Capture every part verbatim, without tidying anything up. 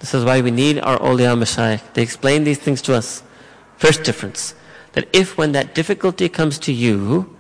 This is why we need our awliya mashayikh. They explain these things to us. First difference, that if when that difficulty comes to you,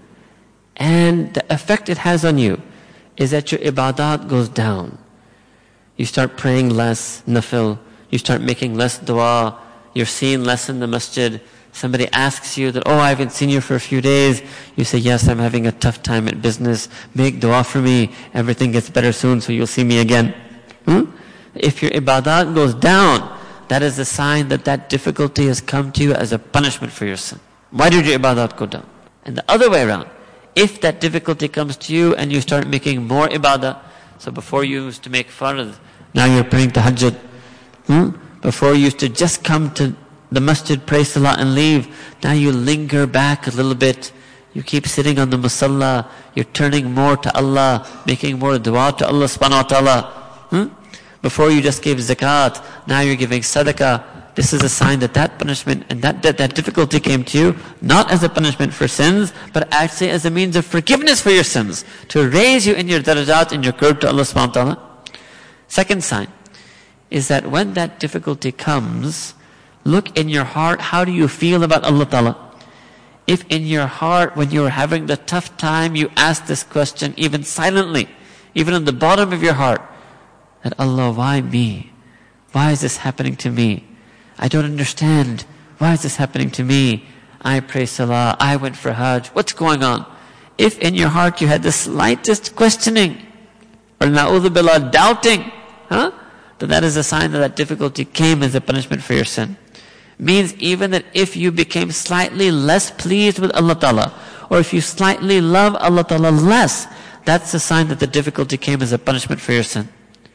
and the effect it has on you is that your ibadat goes down. You start praying less, nafil. You start making less dua. You're seen less in the masjid. Somebody asks you that, oh, I haven't seen you for a few days. You say, yes, I'm having a tough time at business. Make dua for me. Everything gets better soon, so you'll see me again. Hmm? If your ibadat goes down, that is a sign that that difficulty has come to you as a punishment for your sin. Why did your ibadat go down? And the other way around, if that difficulty comes to you and you start making more ibadah, so before you used to make fard, now you're praying tahajjud. Hmm? Before you used to just come to the masjid, pray salah and leave, now you linger back a little bit. You keep sitting on the musalla. You're turning more to Allah, making more dua to Allah subhanahu wa ta'ala. Hmm? Before you just gave zakat, now you're giving sadaqah. This is a sign that that punishment and that, that, that difficulty came to you, not as a punishment for sins, but actually as a means of forgiveness for your sins, to raise you in your darajat, in your qurb to Allah subhanahu wa ta'ala. Second sign is that when that difficulty comes, look in your heart, how do you feel about Allah ta'ala? If in your heart, when you're having the tough time, you ask this question, even silently, even in the bottom of your heart, that Allah, why me? Why is this happening to me? I don't understand. Why is this happening to me? I pray salah, I went for hajj, what's going on? If in your heart you had the slightest questioning, or na'udhu billah, doubting, huh? then that is a sign that that difficulty came as a punishment for your sin. Means even that if you became slightly less pleased with Allah Ta'ala, or if you slightly love Allah Ta'ala less, that's a sign that the difficulty came as a punishment for your sin.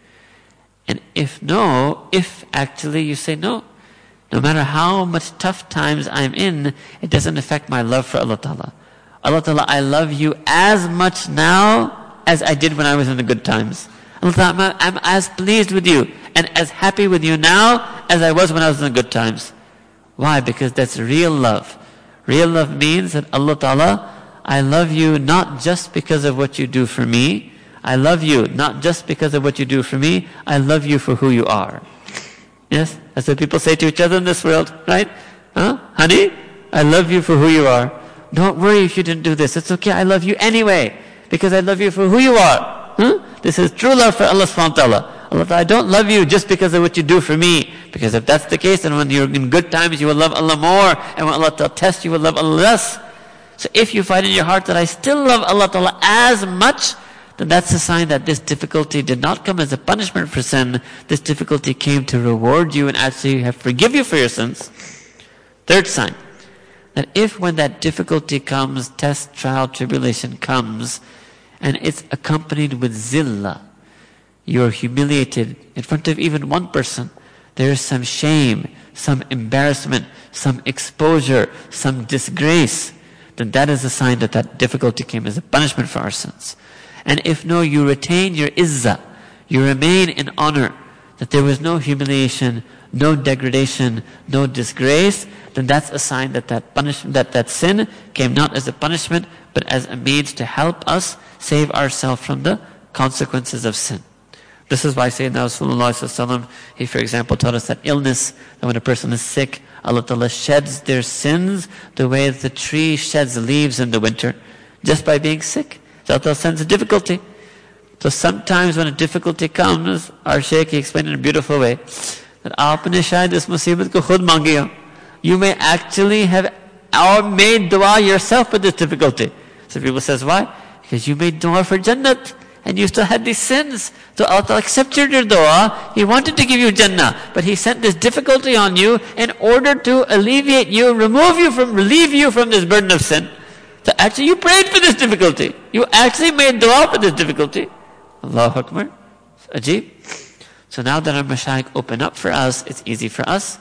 And if no, if actually you say no, no matter how much tough times I'm in, it doesn't affect my love for Allah Ta'ala. Allah Ta'ala, I love you as much now as I did when I was in the good times. Allah Ta'ala, I'm as pleased with you and as happy with you now as I was when I was in the good times. Why? Because that's real love. Real love means that Allah Ta'ala, I love you not just because of what you do for me. I love you not just because of what you do for me. I love you for who you are. Yes? That's what people say to each other in this world, right? Huh? Honey, I love you for who you are. Don't worry if you didn't do this. It's okay, I love you anyway, because I love you for who you are. Huh? This is true love for Allah subhanahu wa ta'ala. Allah Ta'ala, I don't love you just because of what you do for me. Because if that's the case, then when you're in good times, you will love Allah more. And when Allah Ta'ala tests you, will love Allah less. So if you find in your heart that I still love Allah Ta'ala as much, then that's a sign that this difficulty did not come as a punishment for sin. This difficulty came to reward you and actually have forgive you for your sins. Third sign, that if when that difficulty comes, test, trial, tribulation comes, and it's accompanied with zillah, you're humiliated in front of even one person, there is some shame, some embarrassment, some exposure, some disgrace, then that is a sign that that difficulty came as a punishment for our sins. And if no, you retain your izzah, you remain in honor, that there was no humiliation, no degradation, no disgrace, then that's a sign that that punishment, that that sin came not as a punishment, but as a means to help us save ourselves from the consequences of sin. This is why Sayyidina Rasulullah, he for example taught us that illness, that when a person is sick, Allah Ta'ala sheds their sins the way the tree sheds leaves in the winter, just by being sick. So Allah sends a difficulty. So sometimes when a difficulty comes, our Shaykh, he explained in a beautiful way, that aapne shayad is musibat ko khud mangi ho. You may actually have or made dua yourself with this difficulty. So people says, why? Because you made dua for Jannat, and you still had these sins. So Allah accepted your dua. He wanted to give you Jannah, but He sent this difficulty on you in order to alleviate you, remove you from, relieve you from this burden of sin. So actually you prayed for this difficulty. You actually made dua for this difficulty. Allahu Akbar. Ajib. So now that our mashayikh open up for us, it's easy for us.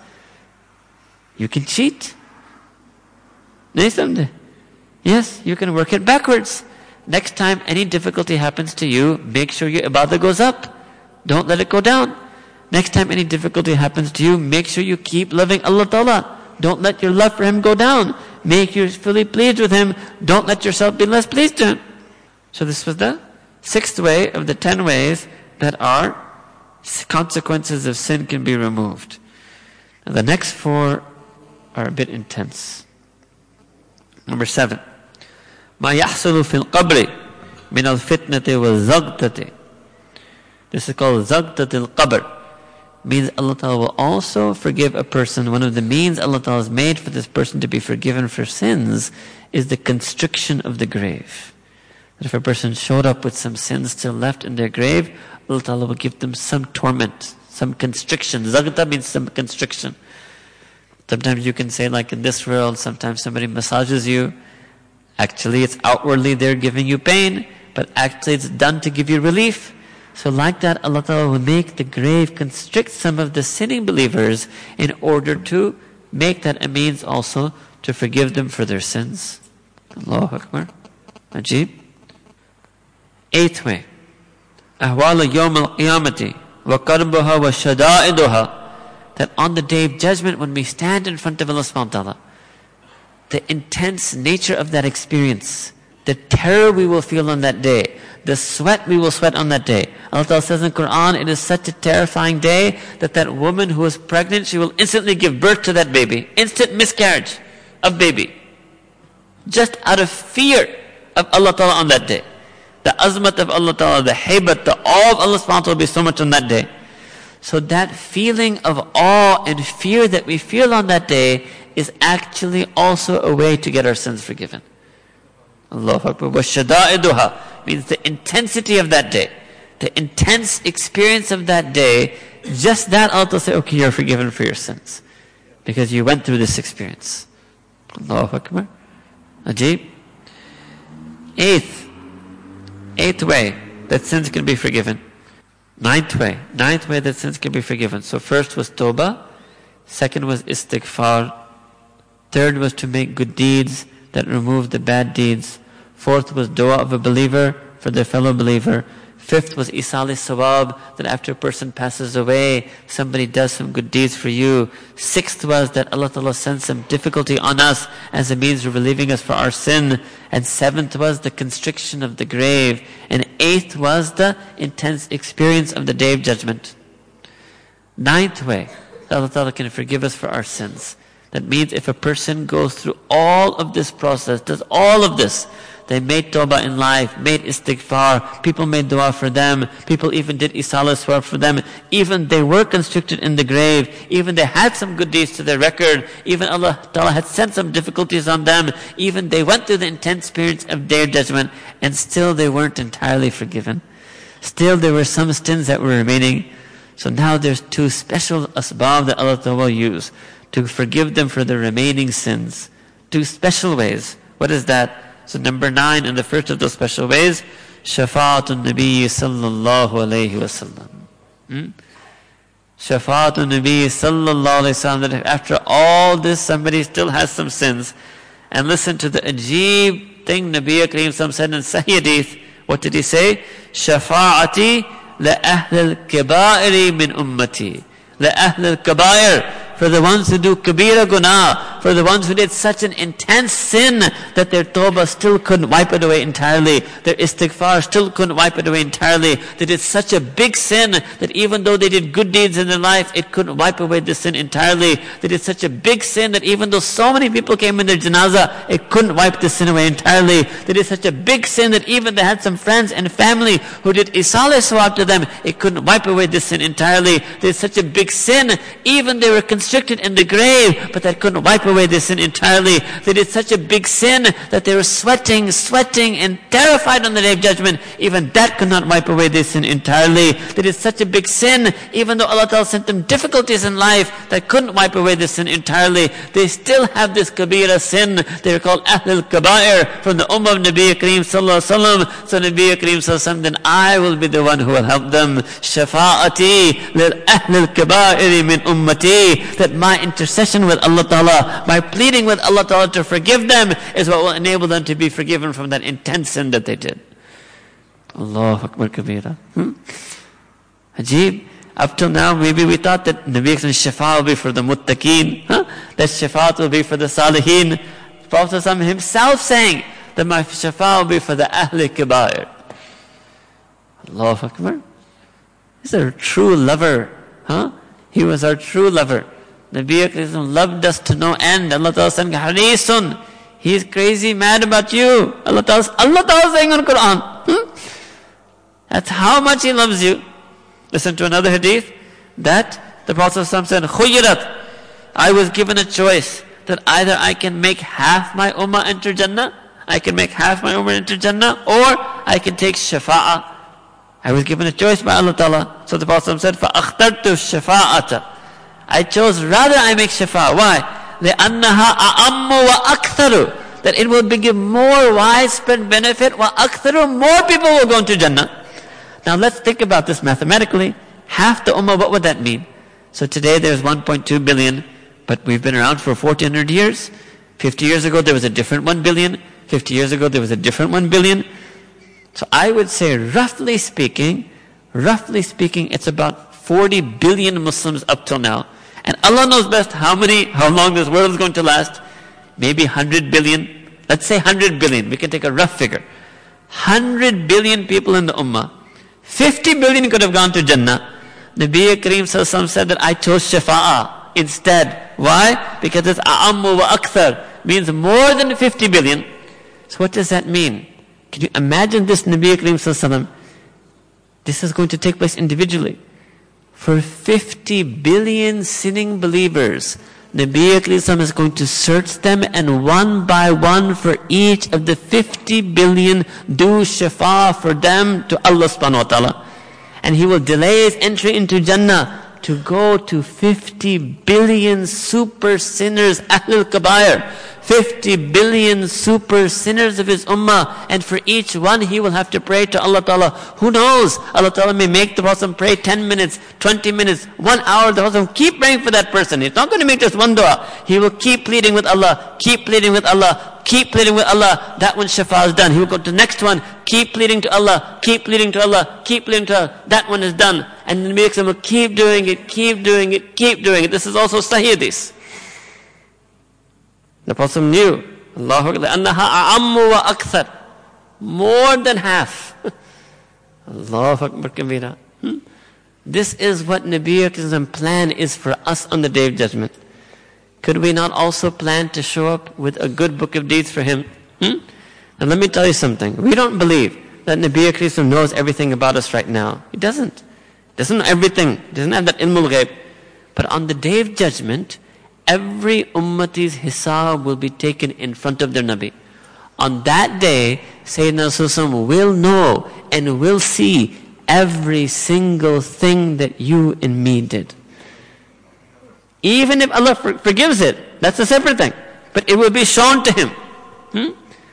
You can cheat. Yes, you can work it backwards. Next time any difficulty happens to you, make sure your ibadah goes up. Don't let it go down. Next time any difficulty happens to you, make sure you keep loving Allah Ta'ala. Don't let your love for Him go down. Make you fully pleased with Him. Don't let yourself be less pleased to Him. So this was the sixth way of the ten ways that our consequences of sin can be removed. Now the next four are a bit intense. Number seven. ما يحصل في القبر من الفتنة والزغطة. This is called زغطة القبر. Means Allah Ta'ala will also forgive a person. One of the means Allah Ta'ala has made for this person to be forgiven for sins is the constriction of the grave. That if a person showed up with some sins still left in their grave, Allah Ta'ala will give them some torment, some constriction. Zagta means some constriction. Sometimes you can say, like in this world, sometimes somebody massages you. Actually, it's outwardly they're giving you pain, but actually it's done to give you relief. So like that, Allah Ta'ala will make the grave constrict some of the sinning believers in order to make that a means also to forgive them for their sins. Allahu Akbar. Ajib. Eighth way. أهوال يوم القيامة وقربها وشدائدها. That on the day of judgment, when we stand in front of Allah subhanahu wa ta'ala, the intense nature of that experience, the terror we will feel on that day, the sweat we will sweat on that day. Allah Ta'ala says in the Quran, it is such a terrifying day that that woman who is pregnant, she will instantly give birth to that baby. Instant miscarriage of baby. Just out of fear of Allah Ta'ala on that day. The azmat of Allah Ta'ala, the haybat, the awe of Allah subhanahu wa ta'ala will be so much on that day. So that feeling of awe and fear that we feel on that day is actually also a way to get our sins forgiven. Allahu Akbar. وَشَدَائِدُهَا means the intensity of that day. The intense experience of that day, just that Allah will say, okay, you're forgiven for your sins. Because you went through this experience. Allahu Akbar. Ajib. Eighth. Eighth way that sins can be forgiven. Ninth way. Ninth way that sins can be forgiven. So first was tawbah. Second was istighfar. Third was to make good deeds that remove the bad deeds. Fourth was dua of a believer for their fellow believer. Fifth was isali sawab, that after a person passes away, somebody does some good deeds for you. Sixth was that Allah Ta'ala sends some difficulty on us as a means of relieving us for our sin. And seventh was the constriction of the grave. And eighth was the intense experience of the Day of Judgment. Ninth way that Allah Ta'ala can forgive us for our sins. That means if a person goes through all of this process, does all of this, they made tawbah in life, made istighfar, people made dua for them, people even did isala swab for them, even they were constricted in the grave, even they had some good deeds to their record, even Allah Ta'ala had sent some difficulties on them, even they went through the intense experience of Day of Judgment, and still they weren't entirely forgiven. Still there were some sins that were remaining. So now there's two special asbab that Allah Ta'ala will use to forgive them for the remaining sins. Two special ways. What is that? So number nine, and the first of those special ways, Shafa'atun Nabi sallallahu alayhi wa sallam. Hmm? Shafa'atun Nabi sallallahu alayhi wa sallam, that after all this somebody still has some sins. And listen to the ajib thing Nabi Kareem said in Sahih Hadith. What did he say? Shafa'ati la ahl al-kabairi min ummati. La ahl al-kabair. For the ones who do kabira guna, for the ones who did such an intense sin that their tawbah still couldn't wipe it away entirely, their istighfar still couldn't wipe it away entirely. They did such a big sin that even though they did good deeds in their life, it couldn't wipe away the sin entirely. They did such a big sin that even though so many people came in their janazah, it couldn't wipe the sin away entirely. They did such a big sin that even they had some friends and family who did isale sawab to them, it couldn't wipe away the sin entirely. They did such a big sin, even they were constricted in the grave, but that couldn't wipe away the sin entirely. They did such a big sin that they were sweating, sweating and terrified on the Day of Judgment. Even that could not wipe away their sin entirely. They did such a big sin, even though Allah Ta'ala sent them difficulties in life that couldn't wipe away the sin entirely. They still have this kabira sin. They are called Ahlul Kabair from the Ummah of Nabi Kareem Sallallahu Alaihi Wasallam. So Nabi Kareem Sallallahu Alaihi Wasallam, then I will be the one who will help them. Shafa'ati lil Ahlul Kabair min ummati. That my intercession with Allah Ta'ala, my pleading with Allah Ta'ala to forgive them is what will enable them to be forgiven from that intense sin that they did. Allahu Akbar Kabira. Hmm? Ajib. Up till now, maybe we thought that Nabi Shafa will be for the muttaqeen, huh? That Shafaat will be for the salihin. Prophet himself saying that my Shafa will be for the Ahli Kibair. Allahu Akbar. He's a true lover. Huh? He was our true lover. Nabi Akram loved us to no end. Allah Ta'ala saying, Harisun. He is crazy mad about you. Allah Ta'ala, Allah Ta'ala saying on Quran. Hmm? That's how much He loves you. Listen to another hadith that the Prophet said, Khuyirat. I was given a choice that either I can make half my ummah enter Jannah, I can make half my ummah enter Jannah, or I can take shafa'ah. I was given a choice by Allah Ta'ala. So the Prophet said, فَأَخْتَرْتُ الشَّفَاءَةَ. I chose rather I make shafa'ah. Why? لِأَنَّهَا أَعَمُّ وَأَكْثَرُ. That it will give more widespread benefit. وَأَكْثَرُ. More people will go into Jannah. Now let's think about this mathematically. Half the ummah, what would that mean? So today there's one point two billion, but we've been around for fourteen hundred years. fifty years ago there was a different one billion. fifty years ago there was a different one billion. So I would say roughly speaking, roughly speaking, it's about forty billion Muslims up till now. And Allah knows best how many, how long this world is going to last. Maybe one hundred billion. Let's say one hundred billion. We can take a rough figure. one hundred billion people in the ummah. fifty billion could have gone to Jannah. Nabi Kareem Sallallahu said that I chose shafa'ah instead. Why? Because it's a'ammu wa akthar. Means more than fifty billion. So what does that mean? Can you imagine this, Nabi Kareem Sallallahu? This is going to take place individually. For fifty billion sinning believers, Nabi Kareem is going to search them, and one by one for each of the fifty billion do shafa for them to Allah subhanahu wa ta'ala. And He will delay His entry into Jannah to go to fifty billion super sinners, Ahlul Kabair, fifty billion super sinners of His ummah, and for each one He will have to pray to Allah Ta'ala. Who knows? Allah Ta'ala may make the Prophet pray ten minutes, twenty minutes, one hour. The Prophet keep praying for that person. He's not going to make just one dua. He will keep pleading with Allah, keep pleading with Allah, keep pleading with Allah. That one shafa is done. He will go to the next one, keep pleading to Allah, keep pleading to Allah, keep pleading to Allah. That one is done. And then makes him keep doing it, keep doing it, keep doing it. This is also Sahih Hadith. The Prophet knew, Allahu Akbar, annaha a'ammu wa akthar. More than half. Allahu Akbar kabira. Hmm? This is what Nabi Akram's plan is for us on the Day of Judgment. Could we not also plan to show up with a good book of deeds for him? Hmm? And let me tell you something. We don't believe that Nabi Akram knows everything about us right now. He doesn't. Doesn't know everything. Doesn't have that ilmul ghaib. But on the Day of Judgment, every ummati's hisab will be taken in front of their Nabi. On that day, Sayyidina Rasulullah will know and will see every single thing that you and me did. Even if Allah for- forgives it, that's a separate thing. But it will be shown to Him. Hmm?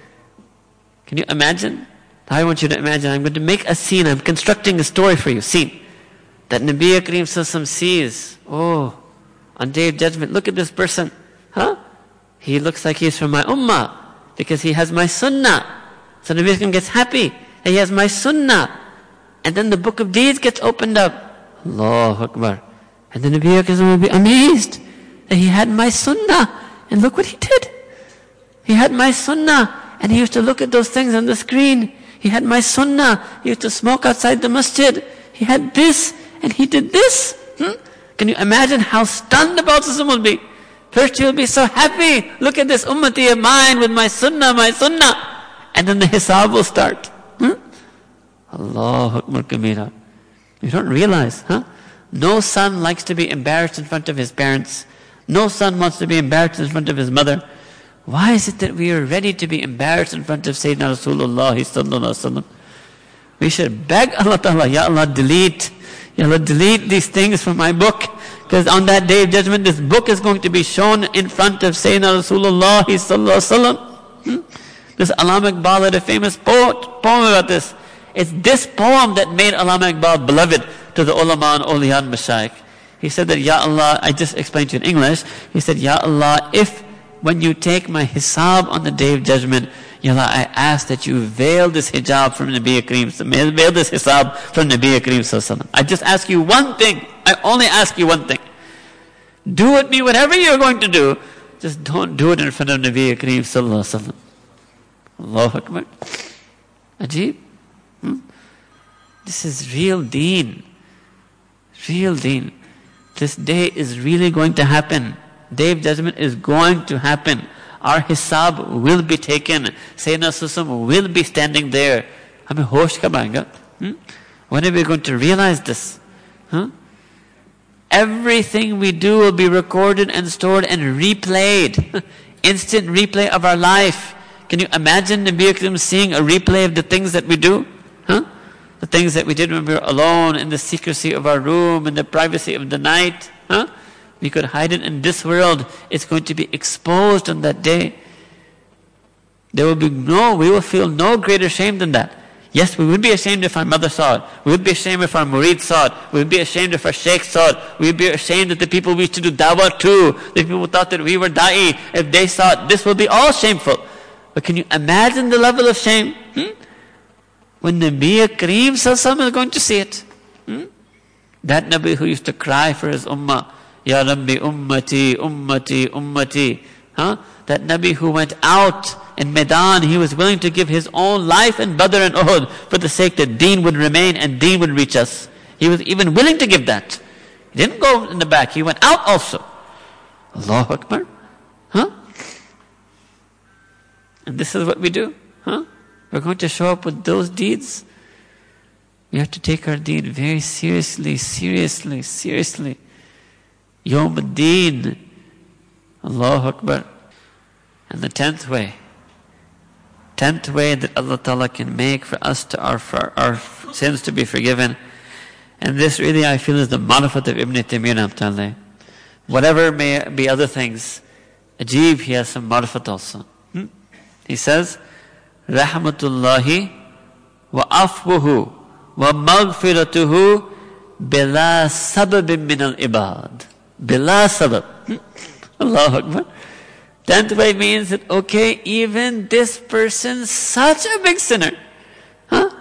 Can you imagine? I want you to imagine. I'm going to make a scene. I'm constructing a story for you. Scene. That Nabi Kareem Sallallahu sees. Oh, on Day of Judgment, look at this person. Huh? He looks like he's from my ummah. Because he has my sunnah. So Nabi Kareem gets happy. And he has my sunnah. And then the book of deeds gets opened up. Allahu Akbar. And the Nabi Kareem will be amazed that he had my sunnah. And look what he did. He had my sunnah. And he used to look at those things on the screen. He had my sunnah. He used to smoke outside the masjid. He had this. And he did this. Hmm? Can you imagine how stunned the Prophet will be? First he will be so happy. Look at this ummati of mine with my sunnah, my sunnah. And then the hisab will start. Hmm? Allahu Akbar kabira. You don't realize, huh? No son likes to be embarrassed in front of his parents. No son wants to be embarrassed in front of his mother. Why is it that we are ready to be embarrassed in front of Sayyidina Rasulullah sallallahu alaihi wasallam? We should beg Allah Ta'ala, Ya Allah, delete. Ya Allah, delete these things from my book. Because on that Day of Judgment, this book is going to be shown in front of Sayyidina Rasulullah sallallahu alaihi wasallam. Hmm? This Allama Iqbal had a famous poet, poem about this. It's this poem that made Allama Iqbal beloved to the ulama and awliya and mashayikh. He said that, Ya Allah, I just explained to you in English. He said, Ya Allah, if when you take my hisab on the Day of Judgment, Ya Allah, I ask that you veil this hijab from Nabi Kareem, veil this hisab from Nabi Kareem Sallallahu Alaihi Wasallam. I just ask you one thing. I only ask you one thing. Do with me whatever you're going to do. Just don't do it in front of Nabi Kareem Sallallahu Alaihi Wasallam. Allahu Akbar. Ajib. Hmm? This is real deen. Real deen. This day is really going to happen. Day of judgment is going to happen. Our hisab will be taken. Sayyidina Susam will be standing there. Hame hosh kab aayega? Hmm? When are we going to realize this? Huh? Everything we do will be recorded and stored and replayed. Instant replay of our life. Can you imagine Nabi Akram seeing a replay of the things that we do? Huh? The things that we did when we were alone, in the secrecy of our room, in the privacy of the night. Huh? We could hide it in this world. It's going to be exposed on that day. There will be no, we will feel no greater shame than that. Yes, we would be ashamed if our mother saw it. We would be ashamed if our murid saw it. We would be ashamed if our sheikh saw it. We would be ashamed that the people we used to do dawah to, the people who thought that we were da'i, if they saw it, this will be all shameful. But can you imagine the level of shame? Hmm? When Nabi Kareem Sallallahu is going to see it. Hmm? That Nabi who used to cry for his ummah, Ya Rabbi ummati, ummati, ummati. Huh? That Nabi who went out in Maidan, he was willing to give his own life in Badr and Uhud for the sake that deen would remain and deen would reach us. He was even willing to give that. He didn't go in the back, he went out also. Allahu Akbar. Huh? And this is what we do. Huh? We're going to show up with those deeds. We have to take our deed very seriously, seriously, seriously. Yawm ad-Deen. Allahu Akbar. And the tenth way. Tenth way that Allah Ta'ala can make for us to our, for our sins to be forgiven. And this really I feel is the marifat of Ibn Taymiyyah. Whatever may be other things, Ajib, he has some marifat also. Hmm? He says, Rahmatullahi wa afwuhu wa maghfiratuhu bila sababin min al-ibad. Bila sabab. Hmm? Allahu Akbar. Tenth way means that, okay, even this person's such a big sinner, huh?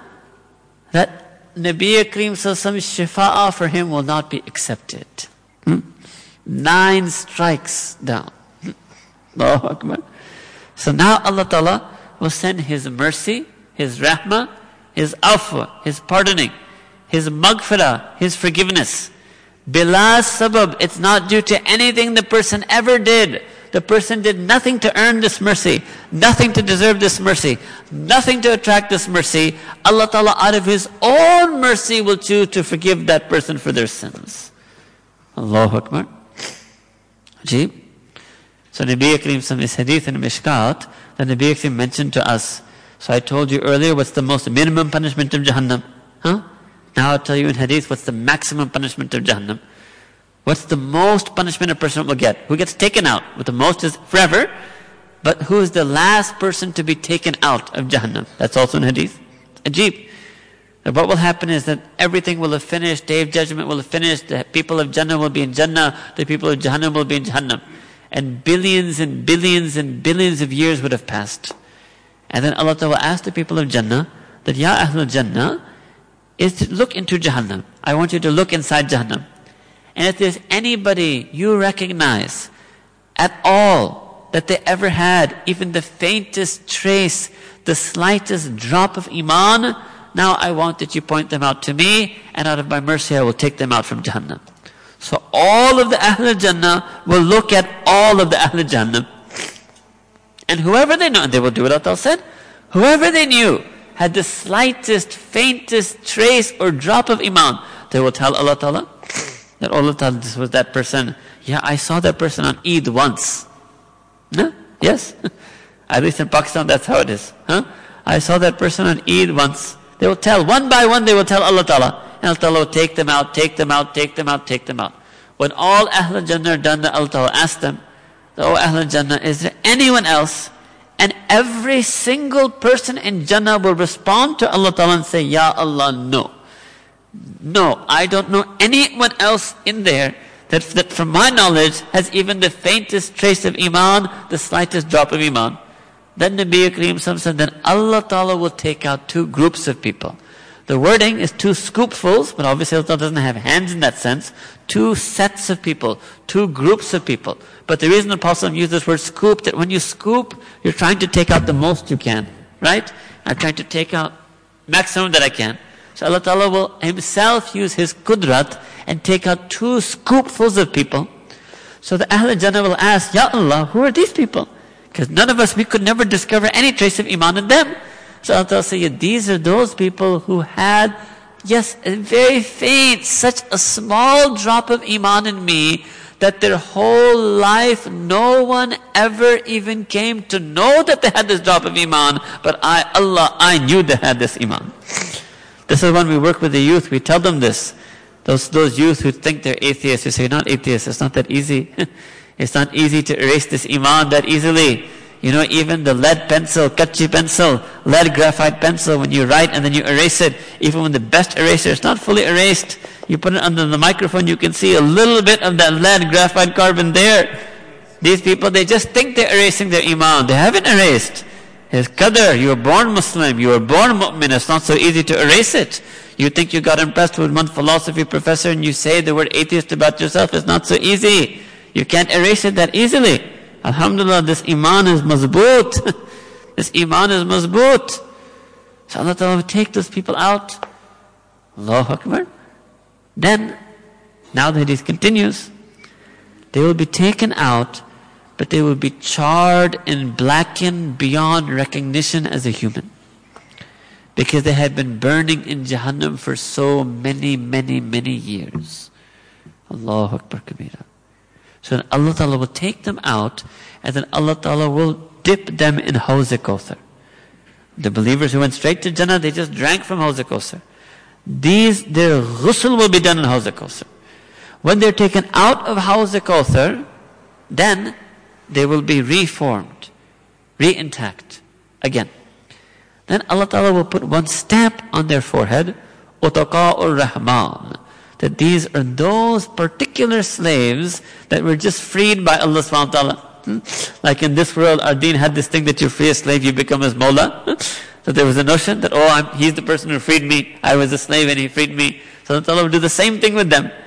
That Nabi Kareem Sallallahu Shifa'ah for him will not be accepted. Hmm? Nine strikes down. Hmm? Allahu Akbar. So now Allah Ta'ala will send His mercy, His rahmah, His afwa, His pardoning, His maghfirah, His forgiveness. Bila sabab, it's not due to anything the person ever did. The person did nothing to earn this mercy, nothing to deserve this mercy, nothing to attract this mercy. Allah Ta'ala out of His own mercy will choose to forgive that person for their sins. Allahu Akbar. Ajib. So Nabi Kareem from this hadith in Mishkat, that Nabi Kareem mentioned to us. So I told you earlier what's the most minimum punishment of Jahannam. Huh? Now I'll tell you in hadith what's the maximum punishment of Jahannam. What's the most punishment a person will get? Who gets taken out? But the most is forever. But who is the last person to be taken out of Jahannam? That's also in hadith. Ajib. And what will happen is that everything will have finished, Day of Judgment will have finished, the people of Jannah will be in Jannah, the people of Jahannam will be in Jahannam. And billions and billions and billions of years would have passed. And then Allah Ta'ala will ask the people of Jannah that, Ya Ahlul Jannah, is to look into Jahannam. I want you to look inside Jahannam. And if there's anybody you recognize at all that they ever had, even the faintest trace, the slightest drop of iman, now I want that you point them out to me, and out of my mercy I will take them out from Jahannam. So all of the Ahlul Jannah will look at all of the Ahlul Jahannam. And whoever they know, and they will do what Allah said, whoever they knew had the slightest, faintest trace or drop of iman, they will tell Allah Ta'ala, that Allah Ta'ala, this was that person. Yeah, I saw that person on Eid once. Huh? Yes? At least in Pakistan, that's how it is. Huh? I saw that person on Eid once. They will tell, one by one, they will tell Allah Ta'ala. And Allah Ta'ala will take them out, take them out, take them out, take them out. When all Ahlul Jannah are done, Allah Ta'ala ask them, oh Ahlul Jannah, is there anyone else? And every single person in Jannah will respond to Allah Ta'ala and say, Ya Allah, no. No, I don't know anyone else in there that, that from my knowledge has even the faintest trace of iman, the slightest drop of iman. Then Nabi Kareem said, then Allah Ta'ala will take out two groups of people. The wording is two scoopfuls, but obviously Allah Ta'ala doesn't have hands in that sense. Two sets of people, two groups of people. But the reason the Apostle used this word scoop, that when you scoop, you're trying to take out the most you can, right? I'm trying to take out maximum that I can. So Allah Ta'ala will Himself use His Qudrat and take out two scoopfuls of people. So the Ahl Jannah will ask, Ya Allah, who are these people? Because none of us, we could never discover any trace of Iman in them. So Allah Ta'ala say, yeah, these are those people who had, yes, a very faint, such a small drop of Iman in me, that their whole life no one ever even came to know that they had this drop of Iman, but I, Allah, I knew they had this Iman. This is when we work with the youth, we tell them this. Those, those youth who think they're atheists, we say, you're not atheists, it's not that easy. It's not easy to erase this Iman that easily. You know, even the lead pencil, kachi pencil, lead graphite pencil, when you write and then you erase it, even with the best eraser, it's not fully erased. You put it under the microphone, you can see a little bit of that lead graphite carbon there. These people, they just think they're erasing their Iman. They haven't erased. It's qadr. You were born Muslim. You were born mu'min. It's not so easy to erase it. You think you got impressed with one philosophy professor and you say the word atheist about yourself. It's not so easy. You can't erase it that easily. Alhamdulillah, this Iman is mazboot. This Iman is mazboot. So Allah Ta'ala will take those people out. Allahu Akbar. Then, now the hadith continues, they will be taken out, but they will be charred and blackened beyond recognition as a human. Because they had been burning in Jahannam for so many, many, many years. Allahu Akbar Kabira. So then Allah Ta'ala will take them out, and then Allah Ta'ala will dip them in Hawz Kawthar. The believers who went straight to Jannah, they just drank from Hawz Kawthar. These, their ghusl will be done in Hawz Kawthar. When they're taken out of Hawz Kawthar, then they will be reformed, re-intact again. Then Allah Ta'ala will put one stamp on their forehead, Utaqa'ur Rahman, that these are those particular slaves that were just freed by Allah subhanahu wa ta'ala. Hmm? Like in this world, our deen had this thing that you free a slave, you become his mawla. So there was a notion that, oh, I'm, he's the person who freed me. I was a slave and he freed me. So Allah Ta'ala will do the same thing with them.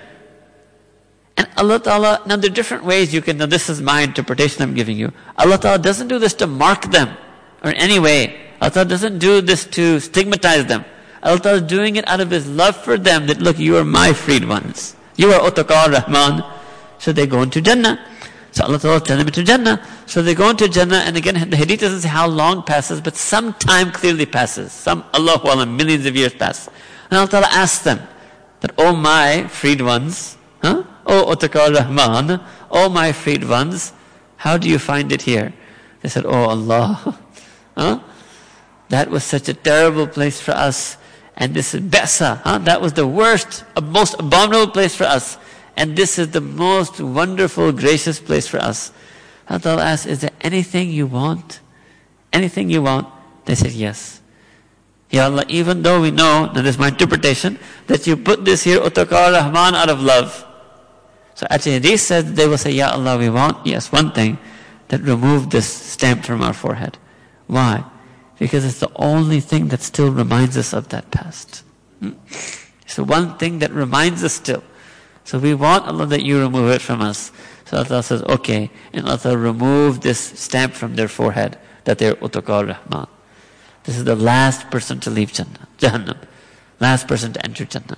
And Allah Ta'ala, now there are different ways you can, now this is my interpretation I'm giving you. Allah Ta'ala doesn't do this to mark them or in any way. Allah Ta'ala doesn't do this to stigmatize them. Allah Ta'ala is doing it out of His love for them, that look, you are my freed ones. You are Utaqa'ur Rahman. So they go into Jannah. So Allah Ta'ala tells them into Jannah. So they go into Jannah, and again, the hadith doesn't say how long passes, but some time clearly passes. Some, Allahu Alam, millions of years pass. And Allah Ta'ala asks them, that, oh my freed ones, huh? Oh Utaqa'ur Rahman, oh my freed ones, how do you find it here? They said, oh Allah, huh? That was such a terrible place for us. And this is Ba'sa, huh? That was the worst, most abominable place for us. And this is the most wonderful, gracious place for us. Allah asked, is there anything you want? Anything you want? They said, yes. Ya Allah, even though we know, now this is my interpretation, that you put this here, Utaqa'ur Rahman, out of love. So actually, Hadith says they will say, Ya Allah, we want, yes, one thing, that remove this stamp from our forehead. Why? Because it's the only thing that still reminds us of that past. Hmm? It's the one thing that reminds us still. So we want, Allah, that you remove it from us. So Allah says, okay. And Allah remove this stamp from their forehead, that they're Utaqa'ur Rahman. This is the last person to leave Jannah, Jahannam. Last person to enter Jannah.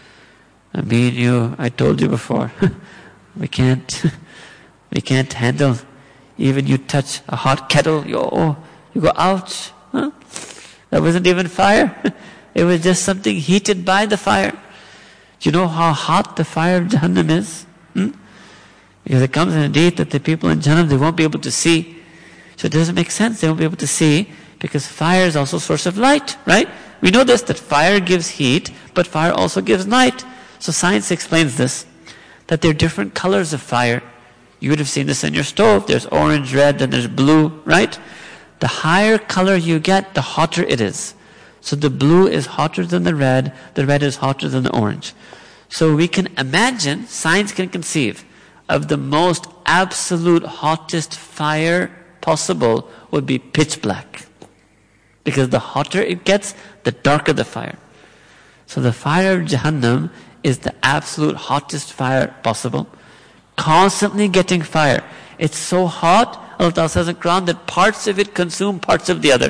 And me and you, I told you before, we can't, we can't handle, even you touch a hot kettle, you, oh, you go, ouch. Huh? That wasn't even fire. It was just something heated by the fire. Do you know how hot the fire of Jahannam is? Hmm? Because it comes in a date that the people in Jahannam, they won't be able to see. So it doesn't make sense. They won't be able to see because fire is also a source of light, right? We know this, that fire gives heat, but fire also gives light. So science explains this, that there are different colors of fire. You would have seen this in your stove. There's orange, red, and there's blue, right? The higher color you get, the hotter it is. So the blue is hotter than the red, the red is hotter than the orange. So we can imagine, science can conceive, of the most absolute hottest fire possible would be pitch black. Because the hotter it gets, the darker the fire. So the fire of Jahannam is the absolute hottest fire possible. Constantly getting fire. It's so hot, Allah Ta'ala says in Quran, that parts of it consume parts of the other.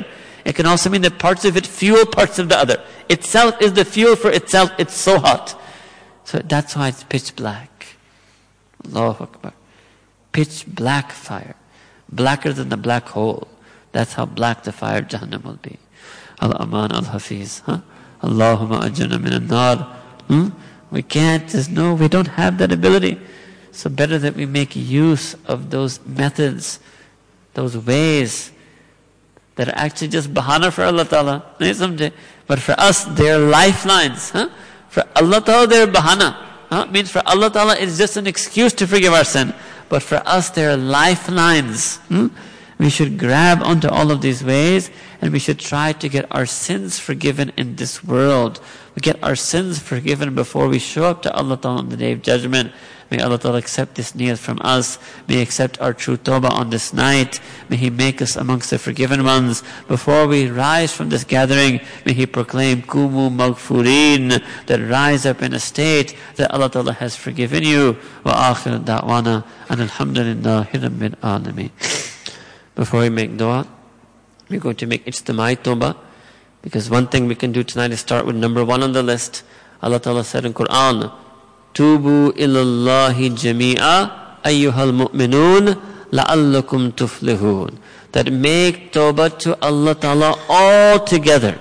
It can also mean that parts of it fuel parts of the other. Itself is the fuel for itself. It's so hot. So that's why it's pitch black. Allahu Akbar. Pitch black fire. Blacker than the black hole. That's how black the fire of Jahannam will be. Al-Aman al-Hafiz. Huh? Allahumma ajana min al-nar. Hmm? We can't, there's no, we don't have that ability. So better that we make use of those methods, those ways that are actually just bahana for Allah Ta'ala. But for us, they're lifelines. Huh? For Allah Ta'ala, they're bahana. Huh? Means for Allah Ta'ala, it's just an excuse to forgive our sin. But for us, they're lifelines. Hmm? We should grab onto all of these ways, and we should try to get our sins forgiven in this world. We get our sins forgiven before we show up to Allah Ta'ala on the Day of Judgment. May Allah Ta'ala accept this niyat from us. May He accept our true tawbah on this night. May He make us amongst the forgiven ones. Before we rise from this gathering, may He proclaim, Kumu maghfurin, that rise up in a state that Allah Ta'ala has forgiven you. Wa akhir da'wana, and alhamdulillahi rabbil alameen. Before we make dua, we're going to make ijtimai tawbah, because one thing we can do tonight is start with number one on the list. Allah Ta'ala said in Quran, Tubu ilallahi jami'a ayyuhal mu'minun la'allakum tuflihun. That make tawbah to Allah Ta'ala all together.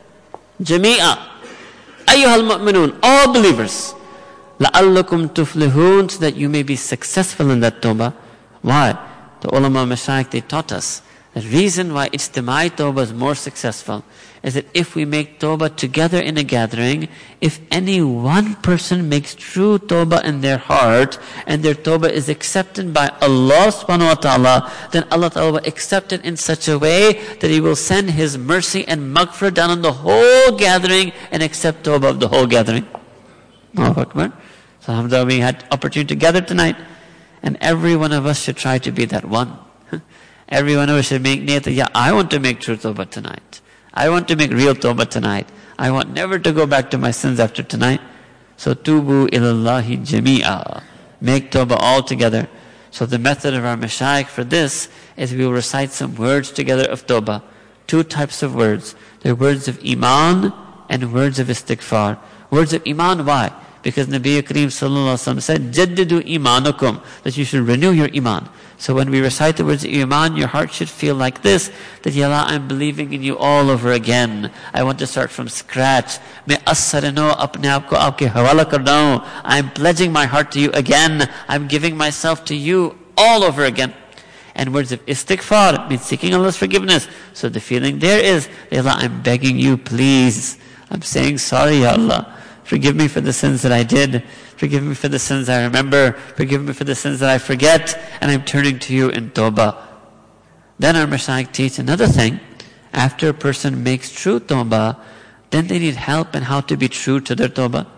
Jami'a ayyuhal mu'minun, all believers. La'allakum tuflihun, so that you may be successful in that tawbah. Why? The ulama mashayikh, they taught us the reason why ijtimai tawbah is more successful is that if we make tawbah together in a gathering, if any one person makes true tawbah in their heart and their tawbah is accepted by Allah subhanahu wa ta'ala, then Allah ta'ala will accept it in such a way that He will send His mercy and maghfirah down on the whole gathering and accept tawbah of the whole gathering. Allahu Akbar. So alhamdulillah, we had opportunity to gather tonight. And every one of us should try to be that one. Every one of us should make niyat, yeah, I want to make true tawbah tonight. I want to make real tawbah tonight. I want never to go back to my sins after tonight. So tubu ilallahi jami'a. Make tawbah all together. So the method of our mashayikh for this is we will recite some words together of tawbah. Two types of words. They're words of iman and words of istighfar. Words of iman, why? Because Nabi Kareem Sallallahu Alaihi Wasallam said, Jaddidu imanakum, that you should renew your iman. So when we recite the words of iman, your heart should feel like this, that Ya Allah, I'm believing in you all over again. I want to start from scratch. Main asarno apne aap ko aapke hawala kar raha hu. I'm pledging my heart to you again. I'm giving myself to you all over again. And words of istighfar means seeking Allah's forgiveness. So the feeling there is, Ya Allah, I'm begging you, please. I'm saying sorry, Ya Allah. Forgive me for the sins that I did. Forgive me for the sins I remember. Forgive me for the sins that I forget. And I'm turning to you in tawbah. Then our mashayikh teach another thing. After a person makes true tawbah, then they need help in how to be true to their tawbah.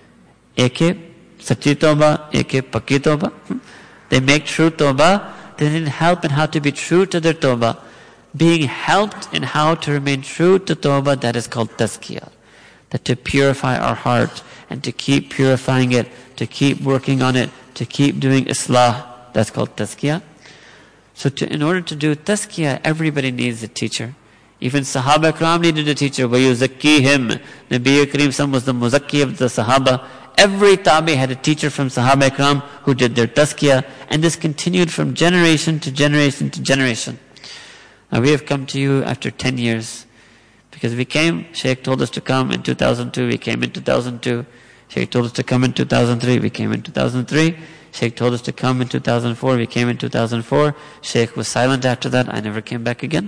Eke sachi tawbah, eke pakki tawbah. They make true tawbah, they need help in how to be true to their tawbah. Being helped in how to remain true to tawbah, that is called tazkiyah. That to purify our heart and to keep purifying it, to keep working on it, to keep doing islah, that's called tazkiyah. So to, in order to do tazkiyah, everybody needs a teacher. Even Sahaba Ikram needed a teacher. وَيُزَكِّيهِمْ Nabi Kareem Sallam was the muzakki of the Sahaba. Every tabi had a teacher from Sahaba Ikram who did their tazkiyah, and this continued from generation to generation to generation. Now we have come to you after ten years. Because we came, Shaykh told us to come in two thousand two, we came in two thousand two. Shaykh told us to come in two thousand three, we came in two thousand three. Shaykh told us to come in two thousand four, we came in two thousand four. Shaykh was silent after that, I never came back again.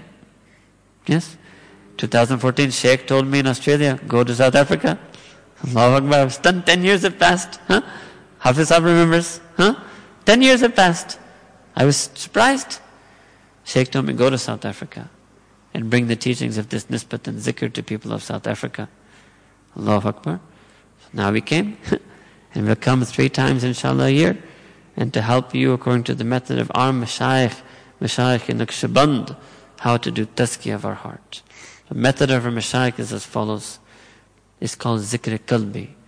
Yes? twenty fourteen, Shaykh told me in Australia, go to South Africa. Allahu Akbar, I was stunned, ten years have passed. Huh? Hafiz Sahib remembers. Huh? Ten years have passed. I was surprised. Shaykh told me, go to South Africa and bring the teachings of this nisbat and zikr to people of South Africa. Allahu Akbar. So now we came, and we'll come three times inshallah a year, and to help you according to the method of our mashayikh, mashayikh in Naqshband, how to do tazkiyah of our heart. The method of our mashayikh is as follows. It's called zikr qalbi.